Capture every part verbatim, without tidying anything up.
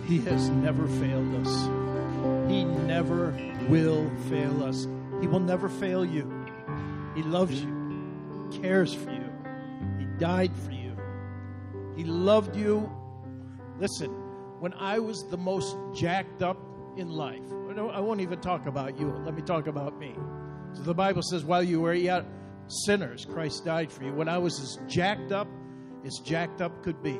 He has never failed us. He never will fail us. He will never fail you. He loves you, cares for you. He died for you. He loved you. Listen, when I was the most jacked up in life, I won't even talk about you. Let me talk about me. So the Bible says, while you were yet sinners, Christ died for you. When I was as jacked up as jacked up could be,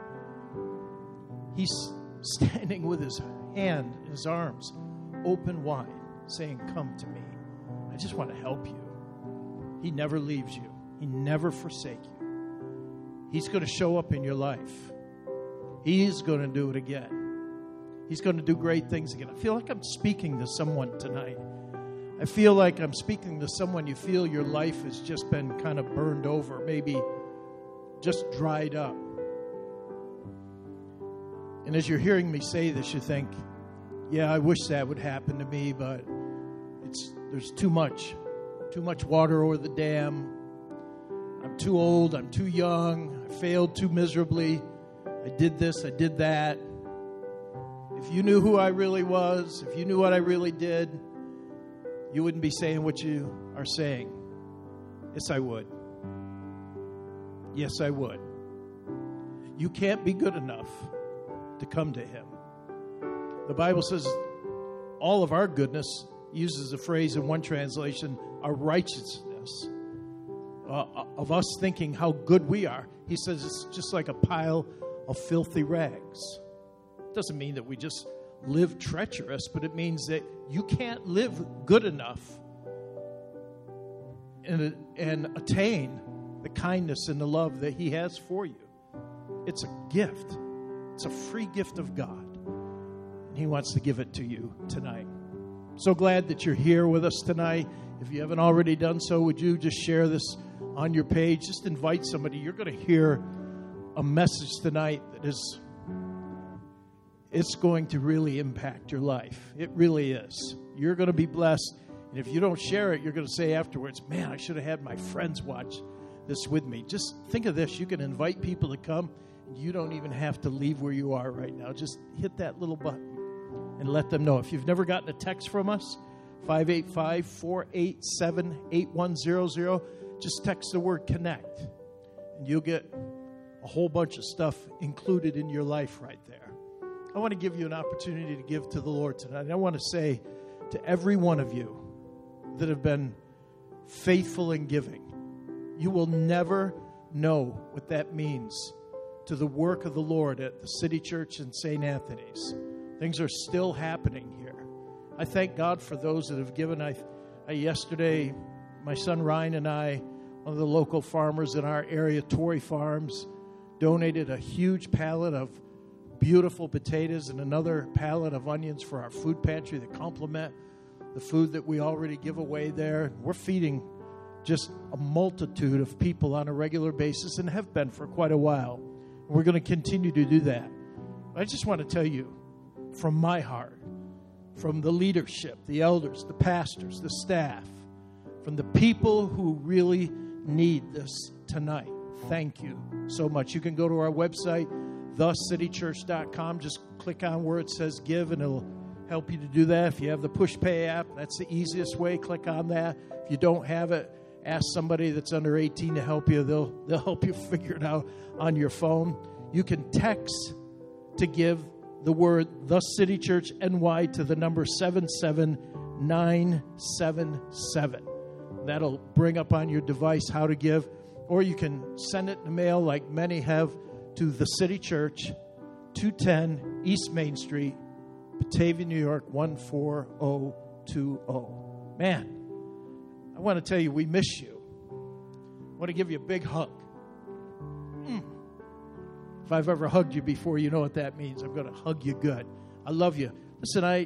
He's standing with His hand, His arms open wide, saying, come to me. I just want to help you. He never leaves you. He never forsakes you. He's going to show up in your life. He's going to do it again. He's going to do great things again. I feel like I'm speaking to someone tonight. I feel like I'm speaking to someone you feel your life has just been kind of burned over, maybe just dried up. And as you're hearing me say this, you think, yeah, I wish that would happen to me, but it's there's too much, too much water over the dam. I'm too old, I'm too young, I failed too miserably. I did this, I did that. If you knew who I really was, if you knew what I really did, you wouldn't be saying what you are saying. Yes, I would. Yes, I would. You can't be good enough to come to Him. The Bible says all of our goodness, uses a phrase in one translation, our righteousness, uh, of us thinking how good we are. He says it's just like a pile of filthy rags. It doesn't mean that we just live treacherous, but it means that you can't live good enough and, and attain the kindness and the love that He has for you. It's a gift. It's a free gift of God. And He wants to give it to you tonight. So glad that you're here with us tonight. If you haven't already done so, would you just share this on your page? Just invite somebody. You're going to hear a message tonight that is, it's going to really impact your life. It really is. You're going to be blessed. And if you don't share it, you're going to say afterwards, man, I should have had my friends watch this with me. Just think of this. You can invite people to come. You don't even have to leave where you are right now. Just hit that little button and let them know. If you've never gotten a text from us, five eight five, four eight seven, eight one zero zero, just text the word connect. And you'll get a whole bunch of stuff included in your life right there. I want to give you an opportunity to give to the Lord tonight. I want to say to every one of you that have been faithful in giving, you will never know what that means to the work of the Lord at the City Church in Saint Anthony's. Things are still happening here. I thank God for those that have given. I, I yesterday, my son Ryan and I, one of the local farmers in our area, Torrey Farms, donated a huge pallet of beautiful potatoes and another pallet of onions for our food pantry that complement the food that we already give away there. We're feeding just a multitude of people on a regular basis and have been for quite a while. We're going to continue to do that. I just want to tell you from my heart, from the leadership, the elders, the pastors, the staff, from the people who really need this tonight, thank you so much. You can go to our website, the city church dot com. Just click on where it says give, and it'll help you to do that. If you have the Push Pay app, that's the easiest way. Click on that. If you don't have it, ask somebody that's under eighteen to help you. They'll they'll help you figure it out on your phone. You can text to give the word The City Church N Y to the number seven seven nine seven seven. That'll bring up on your device how to give. Or you can send it in the mail like many have to The City Church, two ten East Main Street, Batavia, New York, one four zero two zero. Man, I want to tell you, we miss you. I want to give you a big hug. Mm. If I've ever hugged you before, you know what that means. I'm going to hug you good. I love you. Listen, I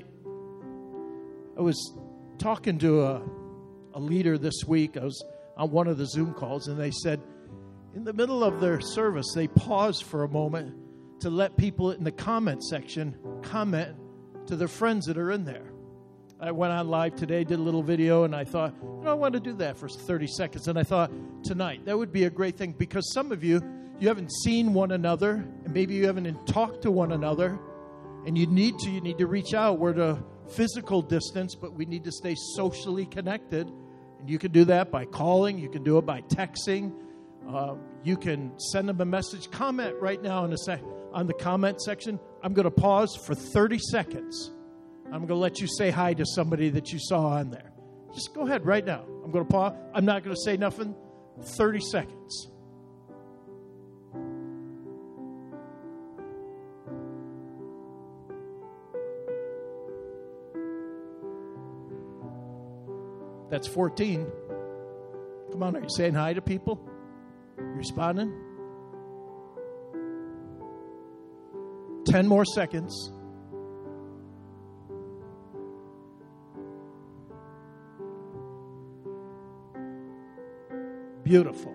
I was talking to a, a leader this week. I was on one of the Zoom calls, and they said in the middle of their service, they paused for a moment to let people in the comment section comment to their friends that are in there. I went on live today, did a little video, and I thought, you know, I want to do that for thirty seconds. And I thought, tonight, that would be a great thing, because some of you, you haven't seen one another, and maybe you haven't talked to one another, and you need to, you need to reach out. We're at a physical distance, but we need to stay socially connected. And you can do that by calling. You can do it by texting. Uh, you can send them a message. Comment right now in the sec- on the comment section. I'm going to pause for thirty seconds. I'm going to let you say hi to somebody that you saw on there. Just go ahead right now. I'm going to pause. I'm not going to say nothing. thirty seconds. That's fourteen. Come on, are you saying hi to people? You responding? ten more seconds. Beautiful.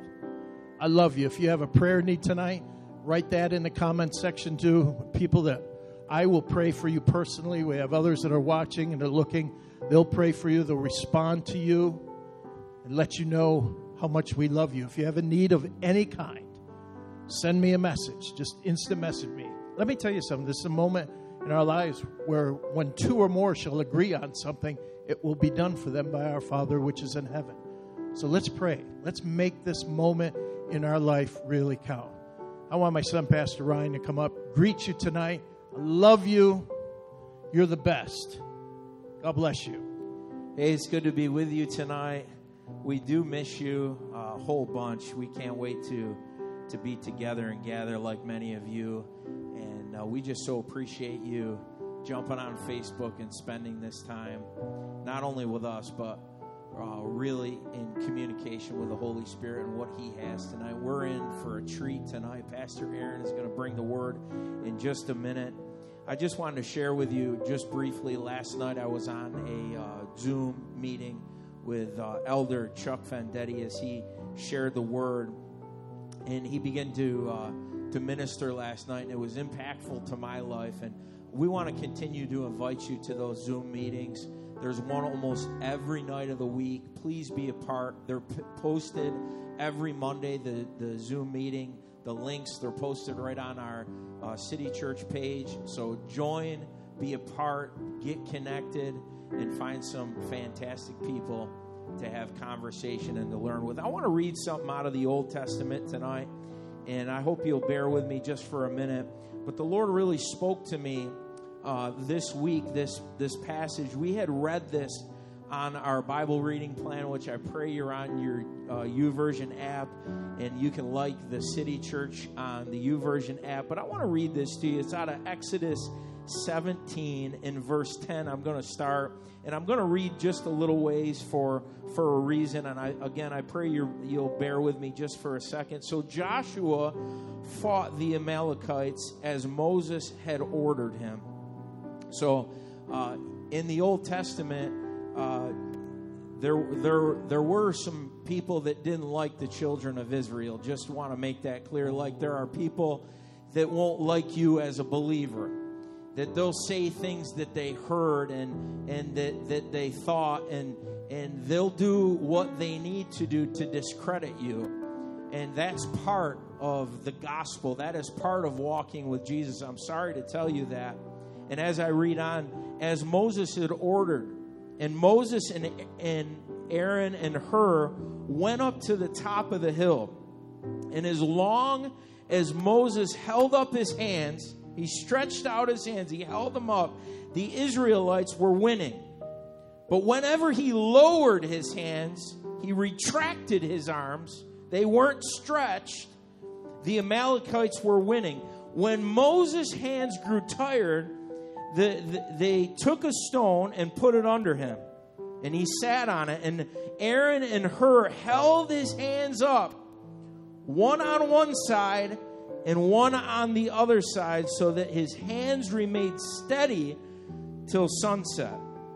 I love you. If you have a prayer need tonight, write that in the comment section too. People that I will pray for you personally. We have others that are watching and are looking. They'll pray for you. They'll respond to you and let you know how much we love you. If you have a need of any kind, send me a message. Just instant message me. Let me tell you something. This is a moment in our lives where when two or more shall agree on something, it will be done for them by our Father which is in heaven. So let's pray. Let's make this moment in our life really count. I want my son, Pastor Ryan, to come up, greet you tonight. I love you. You're the best. God bless you. Hey, it's good to be with you tonight. We do miss you a whole bunch. We can't wait to to be together and gather like many of you. And uh, we just so appreciate you jumping on Facebook and spending this time, not only with us, but uh, really in communication with the Holy Spirit and what He has tonight. We're in for a treat tonight. Pastor Aaron is going to bring the word in just a minute. I just wanted to share with you just briefly. Last night I was on a uh, Zoom meeting with uh, Elder Chuck Vendetti as he shared the word, and he began to uh, to minister last night, and it was impactful to my life. And we want to continue to invite you to those Zoom meetings. There's one almost every night of the week. Please be a part. They're p- posted every Monday, the, the Zoom meeting. The links, they're posted right on our uh, City Church page. So join, be a part, get connected, and find some fantastic people to have conversation and to learn with. I want to read something out of the Old Testament tonight, and I hope you'll bear with me just for a minute. But the Lord really spoke to me uh, this week, this, this passage. We had read this on our Bible reading plan, which I pray you're on your uh, YouVersion app, and you can like the City Church on the YouVersion app. But I want to read this to you. It's out of Exodus seventeen in verse ten. I'm going to start, and I'm going to read just a little ways for for a reason. And I again, I pray you're, you'll bear with me just for a second. So Joshua fought the Amalekites as Moses had ordered him. So uh, in the Old Testament, Uh, there, there, there were some people that didn't like the children of Israel. Just want to make that clear. Like there are people that won't like you as a believer, that they'll say things that they heard and and that, that they thought, and and they'll do what they need to do to discredit you. And that's part of the gospel. That is part of walking with Jesus. I'm sorry to tell you that. And as I read on, as Moses had ordered, and Moses and, and Aaron and Hur went up to the top of the hill. And as long as Moses held up his hands, he stretched out his hands, he held them up, the Israelites were winning. But whenever he lowered his hands, he retracted his arms, they weren't stretched, the Amalekites were winning. When Moses' hands grew tired, The, the, they took a stone and put it under him, and he sat on it. And Aaron and Hur held his hands up, one on one side and one on the other side, so that his hands remained steady till sunset.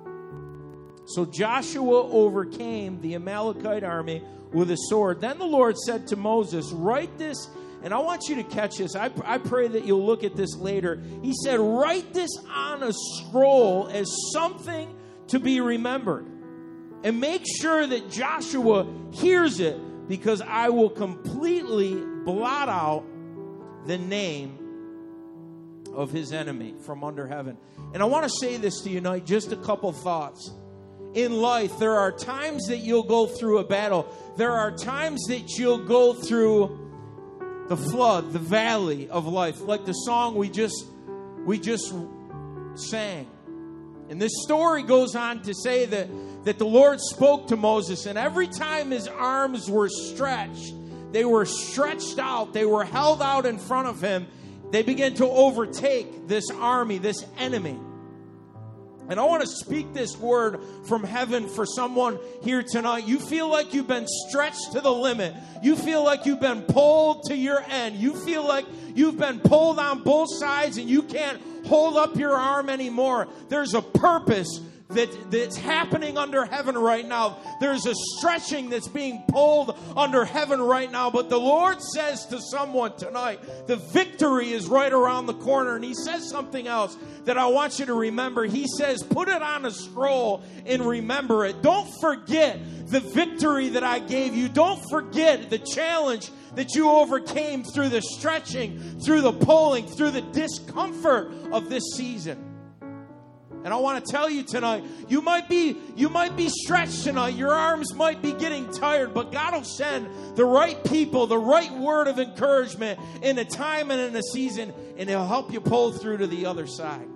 So Joshua overcame the Amalekite army with a sword. Then the Lord said to Moses, "Write this." And I want you to catch this. I, I pray that you'll look at this later. He said, "Write this on a scroll as something to be remembered. And make sure that Joshua hears it, because I will completely blot out the name of his enemy from under heaven. And I want to say this to you tonight, just a couple thoughts. In life, there are times that you'll go through a battle. There are times that you'll go through the flood, the valley of life, like the song we just we just sang. And this story goes on to say that, that the Lord spoke to Moses, and every time his arms were stretched, they were stretched out, they were held out in front of him, they began to overtake this army, this enemy. And I want to speak this word from heaven for someone here tonight. You feel like you've been stretched to the limit. You feel like you've been pulled to your end. You feel like you've been pulled on both sides and you can't hold up your arm anymore. There's a purpose that, that's happening under heaven right now. There's a stretching that's being pulled under heaven right now. But the Lord says to someone tonight, the victory is right around the corner. And he says something else that I want you to remember. He says, put it on a scroll and remember it. Don't forget the victory that I gave you. Don't forget the challenge that you overcame through the stretching, through the pulling, through the discomfort of this season. And I want to tell you tonight, you might be you might be stretched tonight. Your arms might be getting tired, but God will send the right people, the right word of encouragement in a time and in a season, and He'll help you pull through to the other side.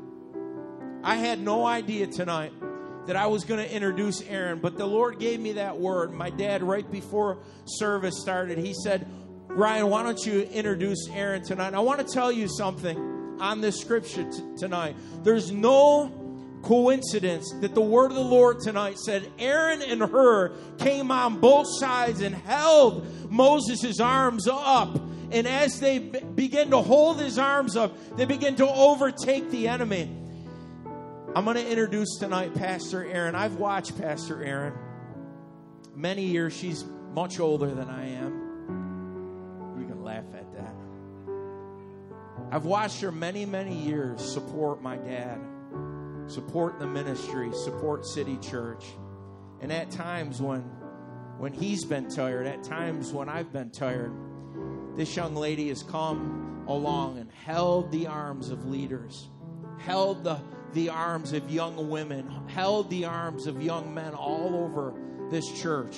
I had no idea tonight that I was going to introduce Aaron, but the Lord gave me that word. My dad, right before service started, he said, Ryan, why don't you introduce Aaron tonight? I want to tell you something on this scripture t- tonight. There's no coincidence that the word of the Lord tonight said Aaron and Hur came on both sides and held Moses' arms up. And as they b- began to hold his arms up, they began to overtake the enemy. I'm going to introduce tonight Pastor Aaron. I've watched Pastor Aaron many years. She's much older than I am. You can laugh at that. I've watched her many, many years support my dad, support the ministry, support City Church. And at times when when he's been tired, at times when I've been tired, this young lady has come along and held the arms of leaders, held the, the arms of young women, held the arms of young men all over this church.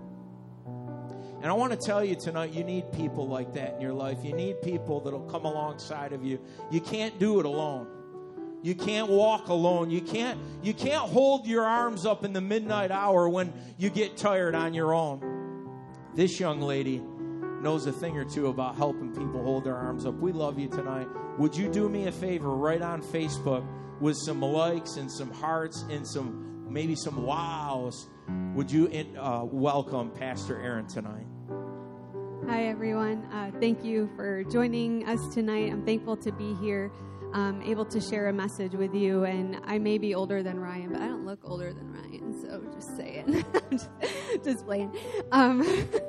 And I want to tell you tonight, you need people like that in your life. You need people that will come alongside of you. You can't do it alone. You can't walk alone. You can't, you can't hold your arms up in the midnight hour when you get tired on your own. This young lady knows a thing or two about helping people hold their arms up. We love you tonight. Would you do me a favor right on Facebook with some likes and some hearts and some maybe some wows? Would you uh, welcome Pastor Aaron tonight? Hi, everyone. Uh, thank you for joining us tonight. I'm thankful to be here. Um, able to share a message with you, and I may be older than Ryan, but I don't look older than Ryan, so just saying. just, just playing. Um,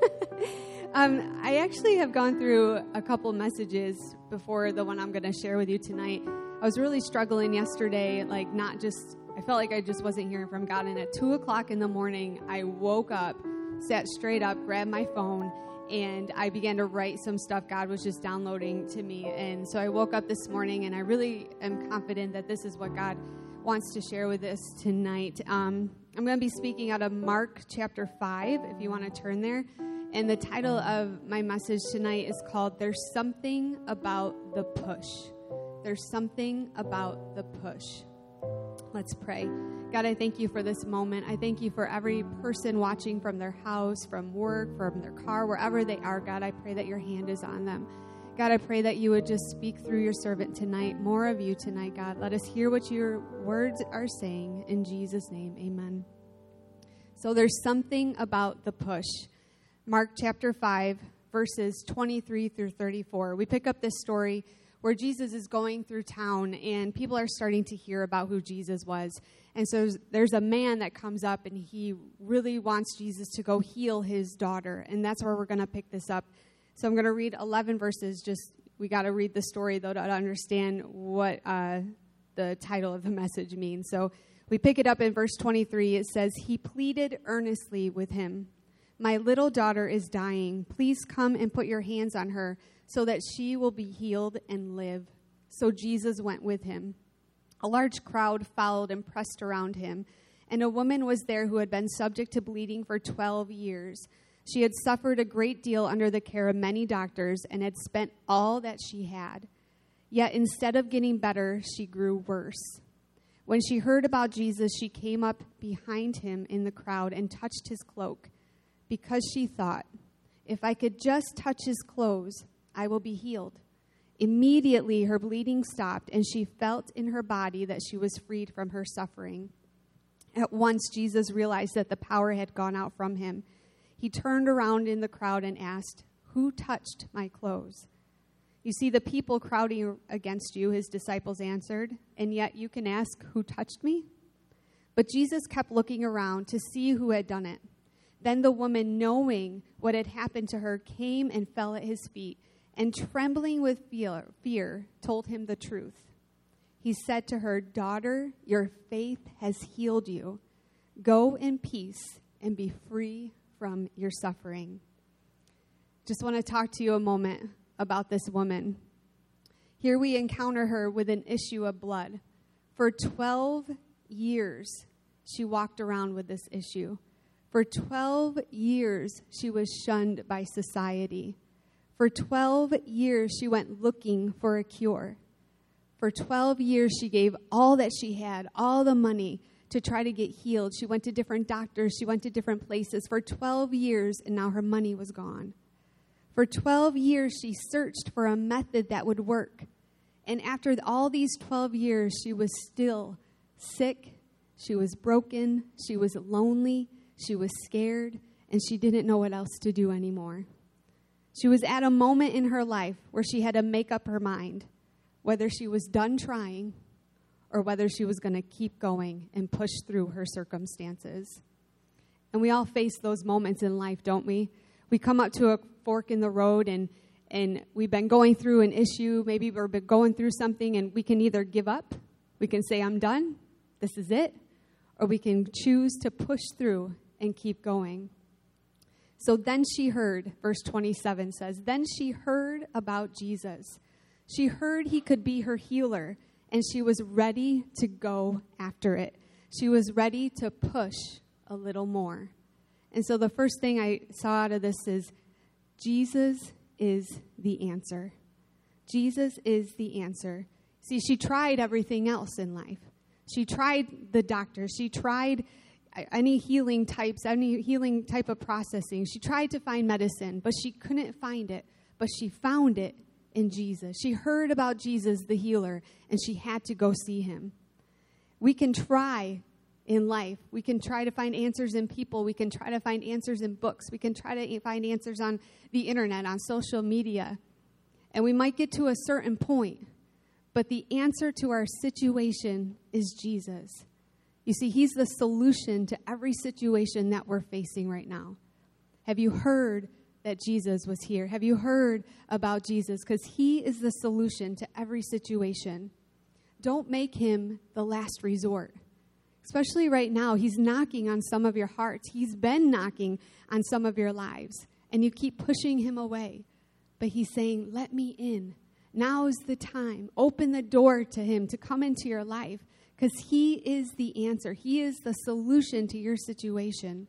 um, I actually have gone through a couple messages before the one I'm going to share with you tonight. I was really struggling yesterday, like not just, I felt like I just wasn't hearing from God, and at two o'clock in the morning, I woke up, sat straight up, grabbed my phone, and I began to write some stuff God was just downloading to me. And so I woke up this morning, and I really am confident that this is what God wants to share with us tonight. Um, I'm going to be speaking out of Mark chapter five, if you want to turn there. And the title of my message tonight is called, There's Something About the Push. There's Something About the Push. Let's pray. God, I thank you for this moment. I thank you for every person watching from their house, from work, from their car, wherever they are. God, I pray that your hand is on them. God, I pray that you would just speak through your servant tonight. More of you tonight, God. Let us hear what your words are saying. In Jesus' name, amen. So there's something about the push. Mark chapter five, verses twenty-three through thirty-four. We pick up this story where Jesus is going through town, and people are starting to hear about who Jesus was. And so there's a man that comes up, and he really wants Jesus to go heal his daughter. And that's where we're going to pick this up. So I'm going to read eleven verses. Just, we got to read the story, though, to understand what uh, the title of the message means. So we pick it up in verse twenty-three. It says, he pleaded earnestly with him, my little daughter is dying. Please come and put your hands on her so that she will be healed and live. so Jesus went with him. A large crowd followed and pressed around him, and a woman was there who had been subject to bleeding for twelve years. She had suffered a great deal under the care of many doctors and had spent all that she had. Yet instead of getting better, she grew worse. When she heard about Jesus, she came up behind him in the crowd and touched his cloak, because she thought, if I could just touch his clothes, I will be healed. Immediately her bleeding stopped, and she felt in her body that she was freed from her suffering. At once Jesus realized that the power had gone out from him. He turned around in the crowd and asked, "Who touched my clothes?" "You see the people crowding against you," his disciples answered, "and yet you can ask, 'Who touched me?'" But Jesus kept looking around to see who had done it. Then the woman, knowing what had happened to her, came and fell at his feet, and trembling with fear, fear, told him the truth. He said to her, "Daughter, your faith has healed you. Go in peace and be free from your suffering." Just want to talk to you a moment about this woman. Here we encounter her with an issue of blood. For twelve years, she walked around with this issue. For twelve years, she was shunned by society. For twelve years, she went looking for a cure. For twelve years, she gave all that she had, all the money, to try to get healed. She went to different doctors. She went to different places for twelve years, and now her money was gone. For twelve years, she searched for a method that would work. And after all these twelve years, she was still sick. She was broken. She was lonely. She was scared, and she didn't know what else to do anymore. She was at a moment in her life where she had to make up her mind whether she was done trying or whether she was going to keep going and push through her circumstances. And we all face those moments in life, don't we? We come up to a fork in the road, and, and we've been going through an issue. Maybe we've been going through something, and we can either give up. We can say, "I'm done. This is it." Or we can choose to push through and keep going. So then she heard, verse twenty-seven says, then she heard about Jesus. She heard he could be her healer, and she was ready to go after it. She was ready to push a little more. And so the first thing I saw out of this is Jesus is the answer. Jesus is the answer. See, she tried everything else in life. She tried the doctor. She tried any healing types, any healing type of processing. She tried to find medicine, but she couldn't find it. But she found it in Jesus. She heard about Jesus, the healer, and she had to go see him. We can try in life. We can try to find answers in people. We can try to find answers in books. We can try to find answers on the internet, on social media. And we might get to a certain point, but the answer to our situation is Jesus. You see, he's the solution to every situation that we're facing right now. Have you heard that Jesus was here? Have you heard about Jesus? Because he is the solution to every situation. Don't make him the last resort. Especially right now, he's knocking on some of your hearts. He's been knocking on some of your lives, and you keep pushing him away. But he's saying, let me in. Now is the time. Open the door to him to come into your life, because he is the answer. He is the solution to your situation.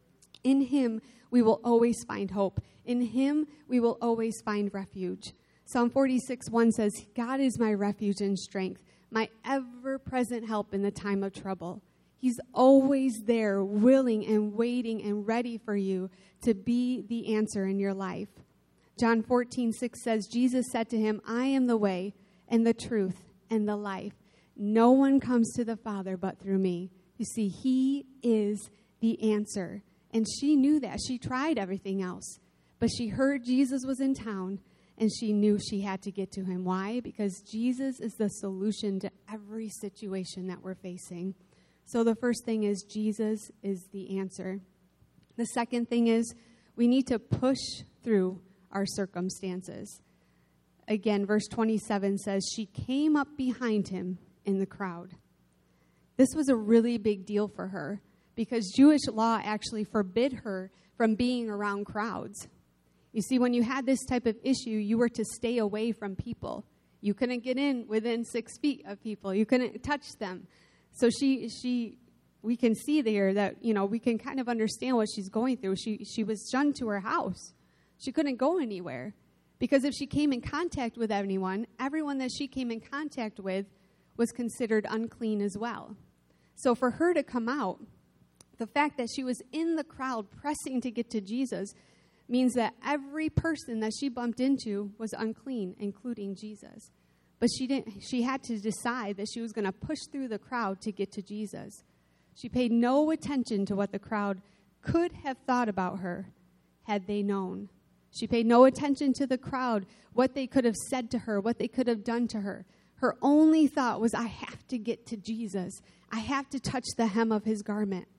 In him, we will always find hope. In him, we will always find refuge. Psalm forty-six one says, God is my refuge and strength, my ever-present help in the time of trouble. He's always there, willing and waiting and ready for you to be the answer in your life. John fourteen six says, Jesus said to him, I am the way and the truth and the life. No one comes to the Father but through me. You see, he is the answer. And she knew that. She tried everything else. But she heard Jesus was in town, and she knew she had to get to him. Why? Because Jesus is the solution to every situation that we're facing. So the first thing is Jesus is the answer. The second thing is we need to push through our circumstances. Again, verse twenty-seven says, she came up behind him in the crowd. This was a really big deal for her because Jewish law actually forbid her from being around crowds. You see, when you had this type of issue, you were to stay away from people. You couldn't get in within six feet of people. You couldn't touch them. So she, she, we can see there that, you know, we can kind of understand what she's going through. She, she was shunned to her house. She couldn't go anywhere because if she came in contact with anyone, everyone that she came in contact with was considered unclean as well. So for her to come out, the fact that she was in the crowd pressing to get to Jesus means that every person that she bumped into was unclean, including Jesus. But she didn't. She had to decide that she was going to push through the crowd to get to Jesus. She paid no attention to what the crowd could have thought about her had they known. She paid no attention to the crowd, what they could have said to her, what they could have done to her. Her only thought was, I have to get to Jesus. I have to touch the hem of his garment.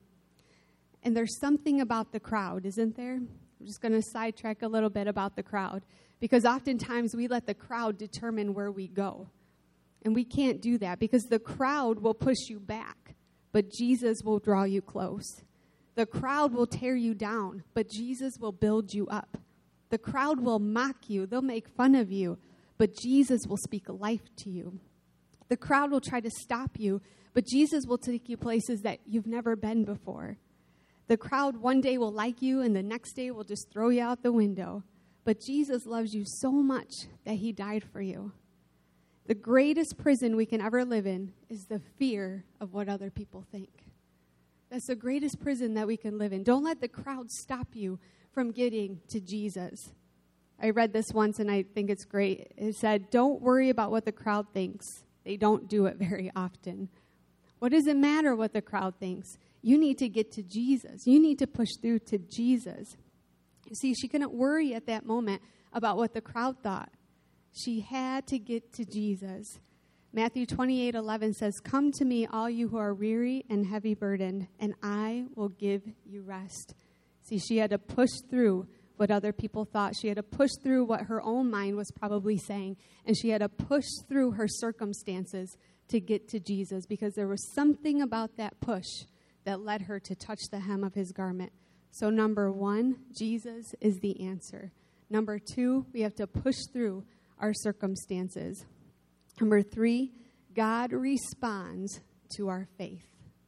And there's something about the crowd, isn't there? I'm just going to sidetrack a little bit about the crowd, because oftentimes we let the crowd determine where we go. And we can't do that because the crowd will push you back, but Jesus will draw you close. The crowd will tear you down, but Jesus will build you up. The crowd will mock you. They'll make fun of you, but Jesus will speak life to you. The crowd will try to stop you, but Jesus will take you places that you've never been before. The crowd one day will like you, and the next day will just throw you out the window. But Jesus loves you so much that he died for you. The greatest prison we can ever live in is the fear of what other people think. That's the greatest prison that we can live in. Don't let the crowd stop you from getting to Jesus. I read this once, and I think it's great. It said, don't worry about what the crowd thinks. They don't do it very often. What does it matter what the crowd thinks? You need to get to Jesus. You need to push through to Jesus. You see, she couldn't worry at that moment about what the crowd thought. She had to get to Jesus. Matthew twenty-eight eleven says, come to me, all you who are weary and heavy burdened, and I will give you rest. See, she had to push through what other people thought. She had to push through what her own mind was probably saying, and she had to push through her circumstances to get to Jesus, because there was something about that push that led her to touch the hem of his garment. So number one, Jesus is the answer. Number two, we have to push through our circumstances. Number three, God responds to our faith.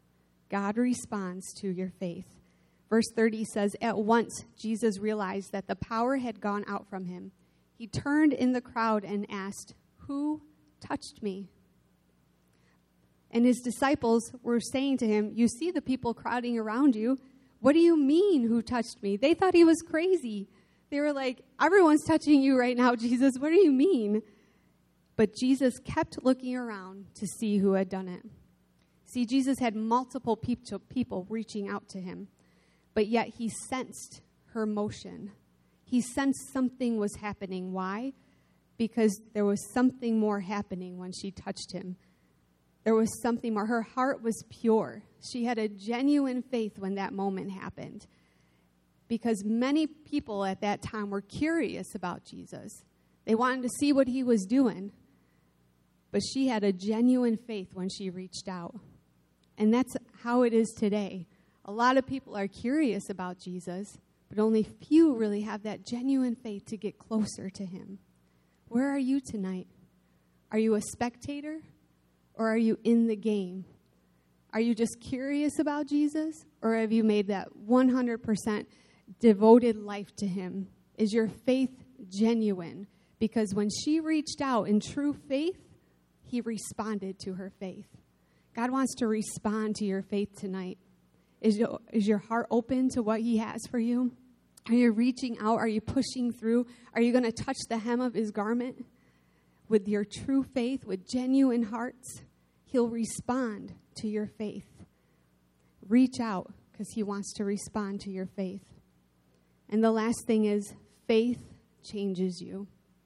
God responds to your faith. Verse thirty says, at once Jesus realized that the power had gone out from him. He turned in the crowd and asked, who touched me? And his disciples were saying to him, you see the people crowding around you. What do you mean, who touched me? They thought he was crazy. They were like, everyone's touching you right now, Jesus. What do you mean? But Jesus kept looking around to see who had done it. See, Jesus had multiple people reaching out to him, but yet he sensed her motion. He sensed something was happening. Why? Because there was something more happening when she touched him. There was something more. Her heart was pure. She had a genuine faith when that moment happened, because many people at that time were curious about Jesus. They wanted to see what he was doing, but she had a genuine faith when she reached out. And that's how it is today. A lot of people are curious about Jesus, but only few really have that genuine faith to get closer to him. Where are you tonight? Are you a spectator? Or are you in the game? Are you just curious about Jesus? Or have you made that one hundred percent devoted life to him? Is your faith genuine? Because when she reached out in true faith, he responded to her faith. God wants to respond to your faith tonight. Is your, is your heart open to what he has for you? Are you reaching out? Are you pushing through? Are you going to touch the hem of his garment? With your true faith, with genuine hearts, he'll respond to your faith. Reach out, because he wants to respond to your faith. And the last thing is, faith changes you.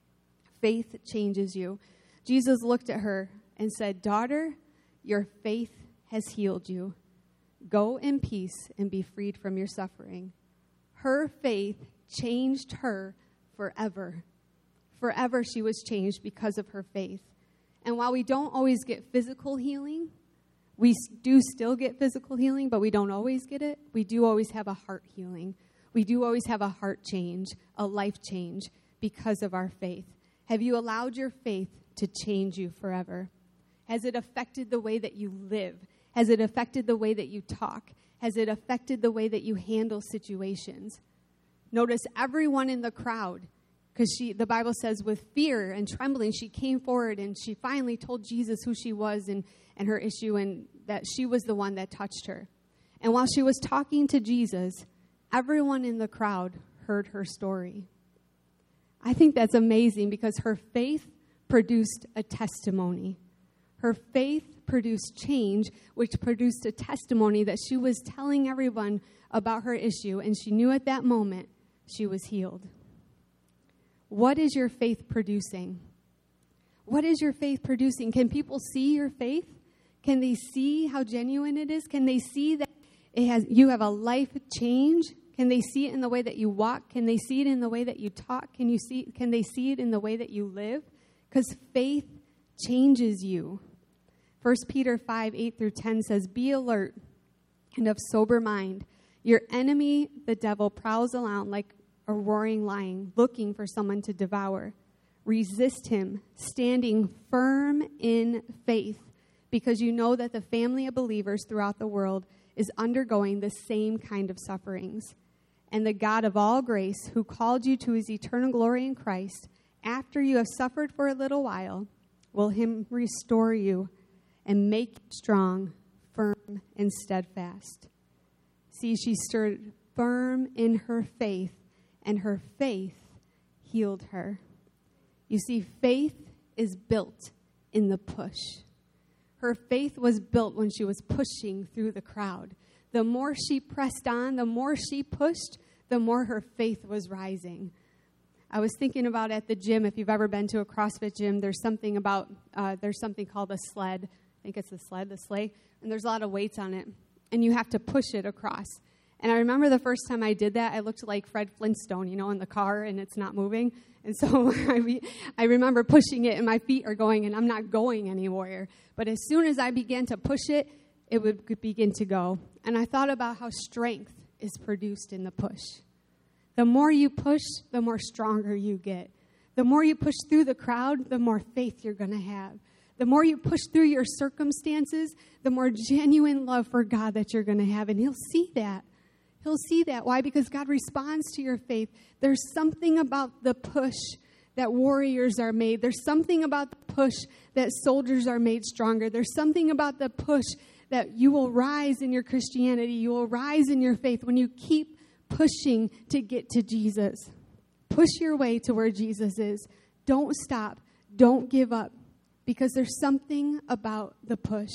Faith changes you. Jesus looked at her and said, daughter, your faith has healed you. Go in peace and be freed from your suffering. Her faith changed her forever. Forever she was changed because of her faith. And while we don't always get physical healing, we do still get physical healing, but we don't always get it. We do always have a heart healing. We do always have a heart change, a life change because of our faith. Have you allowed your faith to change you forever? Has it affected the way that you live? Has it affected the way that you talk? Has it affected the way that you handle situations? Notice everyone in the crowd, because she, the Bible says with fear and trembling, she came forward and she finally told Jesus who she was and, and her issue, and that she was the one that touched her. And while she was talking to Jesus, everyone in the crowd heard her story. I think that's amazing because her faith produced a testimony. Her faith produced change, which produced a testimony that she was telling everyone about her issue, and she knew at that moment she was healed. What is your faith producing? What is your faith producing? Can people see your faith? Can they see how genuine it is? Can they see that it has you have a life change? Can they see it in the way that you walk? Can they see it in the way that you talk? Can you see? Can they see it in the way that you live? Because faith changes you. First Peter five, eight through ten says, "Be alert and of sober mind. Your enemy, the devil, prowls around like a roaring lion, looking for someone to devour. Resist him, standing firm in faith, because you know that the family of believers throughout the world is undergoing the same kind of sufferings. And the God of all grace, who called you to his eternal glory in Christ, after you have suffered for a little while, will him restore you and make you strong, firm, and steadfast." See, she stood firm in her faith, and her faith healed her. You see, faith is built in the push. Her faith was built when she was pushing through the crowd. The more she pressed on, the more she pushed, the more her faith was rising. I was thinking about at the gym, if you've ever been to a CrossFit gym, there's something about, uh, there's something called a sled. I think it's the sled, the sleigh, and there's a lot of weights on it, and you have to push it across. And I remember the first time I did that, I looked like Fred Flintstone, you know, in the car, and it's not moving. And so I, re- I remember pushing it, and my feet are going, and I'm not going anywhere. But as soon as I began to push it, it would begin to go. And I thought about how strength is produced in the push. The more you push, the more stronger you get. The more you push through the crowd, the more faith you're going to have. The more you push through your circumstances, the more genuine love for God that you're going to have. And he'll see that. He'll see that. Why? Because God responds to your faith. There's something about the push that warriors are made. There's something about the push that soldiers are made stronger. There's something about the push that you will rise in your Christianity. You will rise in your faith when you keep pushing to get to Jesus. Push your way to where Jesus is. Don't stop. Don't give up. Because there's something about the push.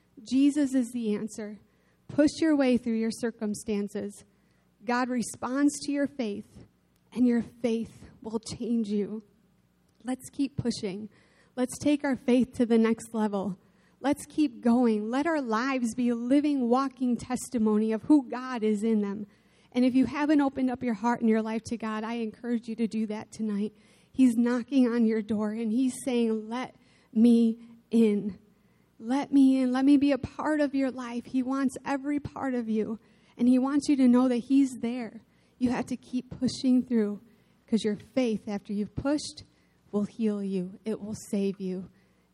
Jesus is the answer. Push your way through your circumstances. God responds to your faith, and your faith will change you. Let's keep pushing. Let's take our faith to the next level. Let's keep going. Let our lives be a living, walking testimony of who God is in them. And if you haven't opened up your heart and your life to God, I encourage you to do that tonight. He's knocking on your door, and he's saying, let me in. Let me in. Let me be a part of your life. He wants every part of you. And he wants you to know that he's there. You have to keep pushing through because your faith, after you've pushed, will heal you. It will save you.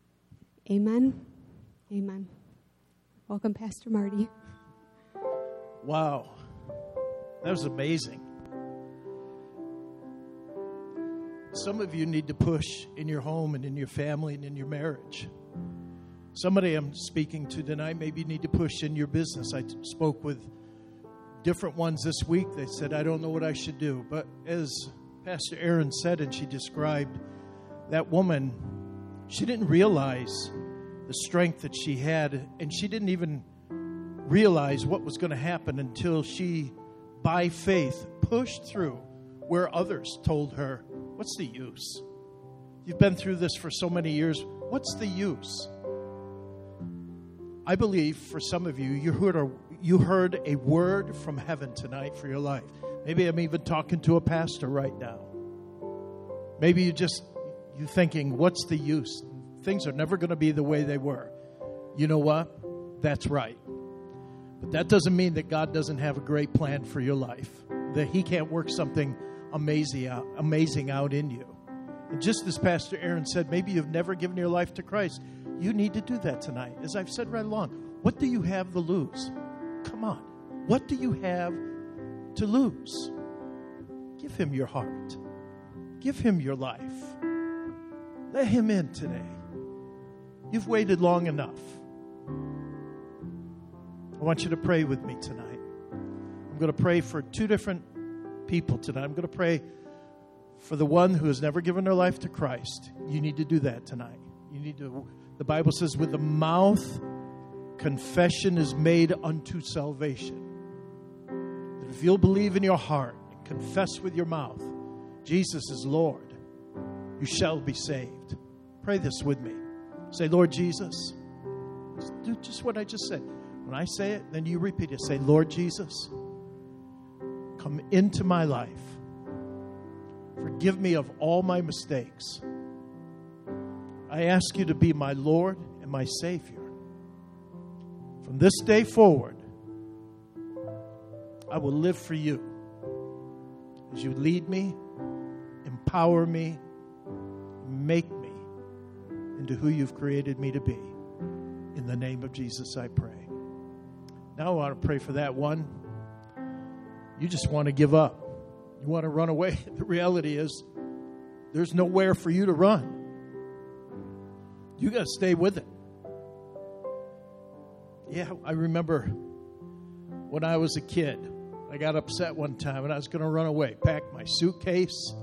Amen. Amen. Welcome, Pastor Marty. Wow. That was amazing. Some of you need to push in your home and in your family and in your marriage. Somebody I'm speaking to tonight, maybe you need to push in your business. I t- spoke with different ones this week. They said, I don't know what I should do. But as Pastor Aaron said, and she described that woman, she didn't realize the strength that she had, and she didn't even realize what was going to happen until she, by faith, pushed through where others told her, what's the use? You've been through this for so many years. What's the use? I believe for some of you, you heard a, you heard a word from heaven tonight for your life. Maybe I'm even talking to a pastor right now. Maybe you just, you're thinking, what's the use? Things are never going to be the way they were. You know what? That's right. But that doesn't mean that God doesn't have a great plan for your life. That he can't work something amazing out, amazing out in you. And just as Pastor Aaron said, maybe you've never given your life to Christ. You need to do that tonight. As I've said right along, what do you have to lose? Come on. What do you have to lose? Give him your heart. Give him your life. Let him in today. You've waited long enough. I want you to pray with me tonight. I'm going to pray for two different people tonight. I'm going to pray for the one who has never given their life to Christ. You need to do that tonight. You need to, the Bible says, with the mouth, confession is made unto salvation. That if you'll believe in your heart and confess with your mouth, Jesus is Lord, you shall be saved. Pray this with me. Say, Lord Jesus, do just what I just said. When I say it, then you repeat it. Say, Lord Jesus, come into my life. Forgive me of all my mistakes. I ask you to be my Lord and my Savior. From this day forward, I will live for you as you lead me, empower me, make me into who you've created me to be. In the name of Jesus, I pray. Now I want to pray for that one. You just want to give up. You want to run away. The reality is there's nowhere for you to run. You got to stay with it. Yeah, I remember when I was a kid, I got upset one time and I was going to run away. Packed my suitcase.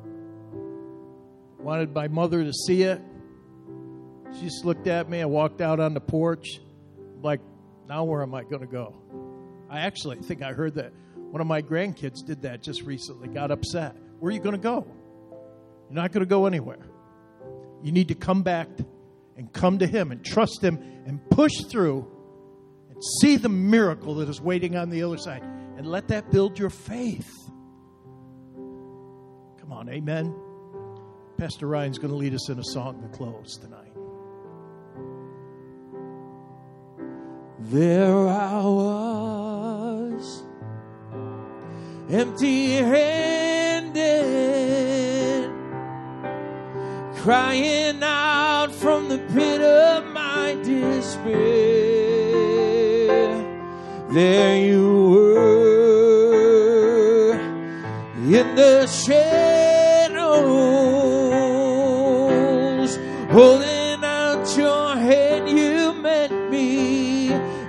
Wanted my mother to see it. She just looked at me. I walked out on the porch. I'm like, now where am I going to go? I actually think I heard that one of my grandkids did that just recently, got upset. Where are you going to go? You're not going to go anywhere. You need to come back and come to him and trust him and push through and see the miracle that is waiting on the other side. And let that build your faith. Come on, amen. Pastor Ryan's going to lead us in a song to close tonight. There I was, empty-handed, crying out from the pit of my despair. There you were, in the shadows, holding out your hand. You met me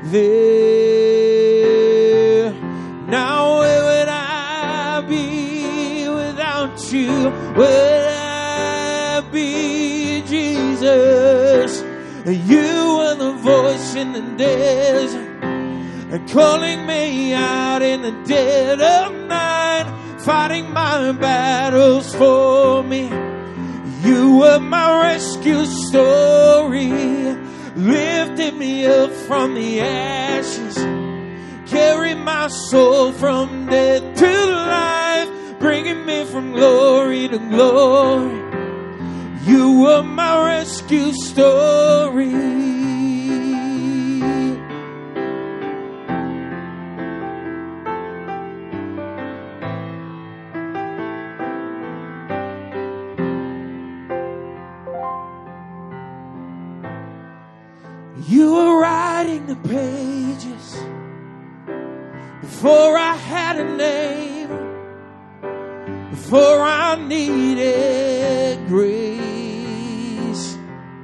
there. Now where would I be without you? Where would I be, Jesus? You were the voice in the desert, calling me out in the dead of night, fighting my battles for me. You were my rescue story, lifting me up from the ashes, carry my soul from death to life, bringing me from glory to glory. You were my rescue story. You were writing the pages before I had a name, before I needed grace,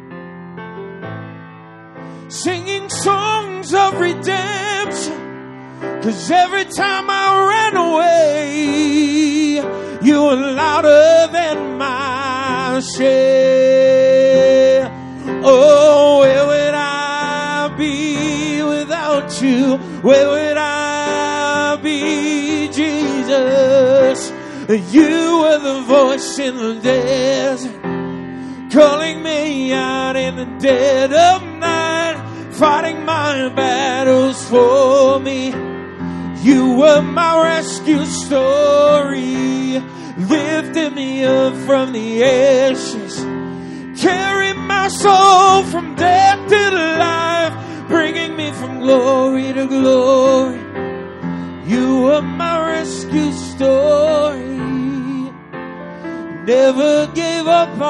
singing songs of redemption, 'cause every time I ran away, you were louder than my share. Oh, where would I be without you? Where would I be, Jesus? You were the voice in the desert, calling me out in the dead of night, fighting my battles for me. You were my rescue story, lifting me up from the ashes, carry my soul from death to life, bringing me from glory to glory. You are my rescue story. Never gave up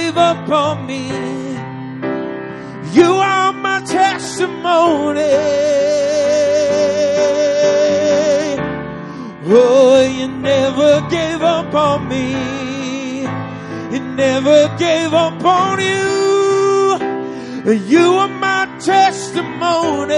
gave up on me. You are my testimony. Oh, you never gave up on me. You never gave up on you. You are my testimony.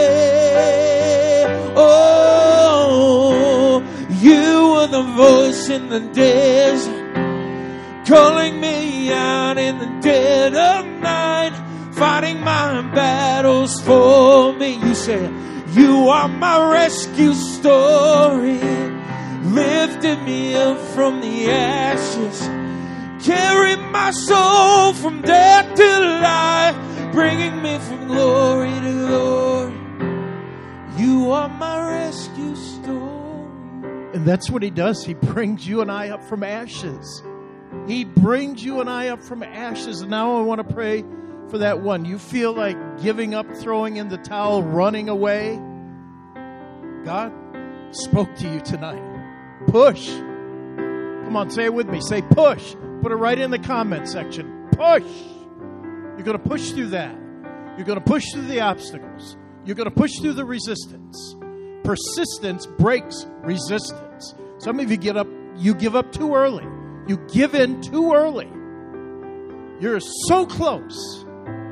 Oh, you are the voice in the desert, calling me out in the dead of night, fighting my battles for me. You said, you are my rescue story, lifted me up from the ashes, carried my soul from death to life, bringing me from glory to glory. You are my rescue story. And that's what he does. He brings you and I up from ashes. He brings you and I up from ashes. And now I want to pray for that one. You feel like giving up, throwing in the towel, running away. God spoke to you tonight. Push. Come on, say it with me. Say push. Put it right in the comment section. Push. You're going to push through that. You're going to push through the obstacles. You're going to push through the resistance. Persistence breaks resistance. Some of you get up, you give up too early. You give in too early. You're so close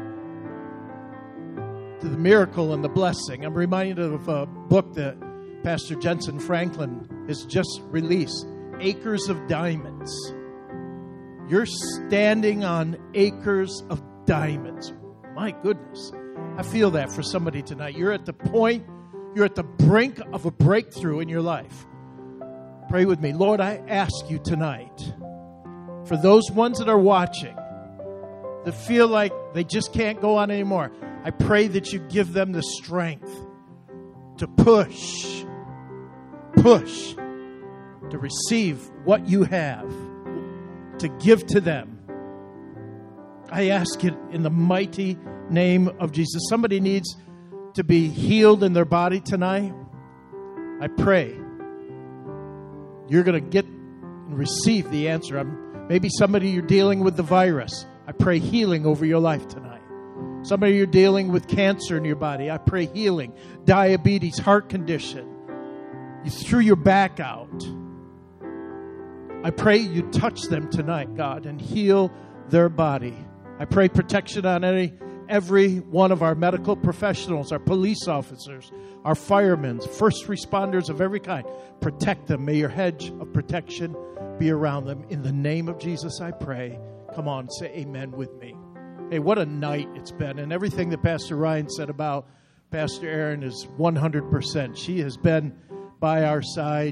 to the miracle and the blessing. I'm reminded of a book that Pastor Jensen Franklin has just released, Acres of Diamonds. You're standing on acres of diamonds. My goodness. I feel that for somebody tonight. You're at the point, you're at the brink of a breakthrough in your life. Pray with me. Lord, I ask you tonight, for those ones that are watching, that feel like they just can't go on anymore, I pray that you give them the strength to push, push, to receive what you have, to give to them. I ask it in the mighty name of Jesus. Somebody needs to be healed in their body tonight. I pray you're going to get and receive the answer. I'm, maybe somebody you're dealing with the virus. I pray healing over your life tonight. Somebody you're dealing with cancer in your body. I pray healing. Diabetes, heart condition. You threw your back out. I pray you touch them tonight, God, and heal their body. I pray protection on any, every one of our medical professionals, our police officers, our firemen, first responders of every kind. Protect them. May your hedge of protection be around them. In the name of Jesus, I pray. Come on, say amen with me. Hey, what a night it's been. And everything that Pastor Ryan said about Pastor Erin is one hundred percent. She has been by our side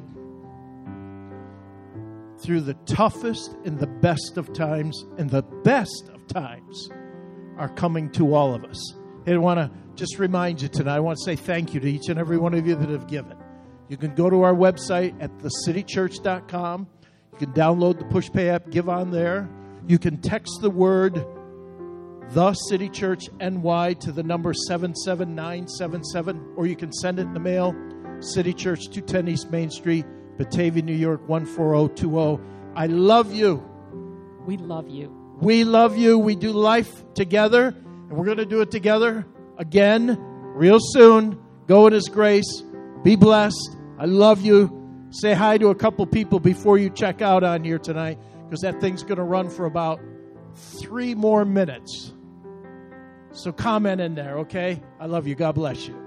through the toughest and the best of times, and the best of times are coming to all of us. And I want to just remind you tonight, I want to say thank you to each and every one of you that have given. You can go to our website at the city church dot com. You can download the PushPay app, give on there. You can text the word The City Church N Y to the number seven seven nine seven seven, or you can send it in the mail, City Church, two ten East Main Street, Batavia, New York, one four zero two zero. I love you. We love you. We love you. We do life together, and we're going to do it together again real soon. Go in His grace. Be blessed. I love you. Say hi to a couple people before you check out on here tonight, because that thing's going to run for about three more minutes. So comment in there, okay? I love you. God bless you.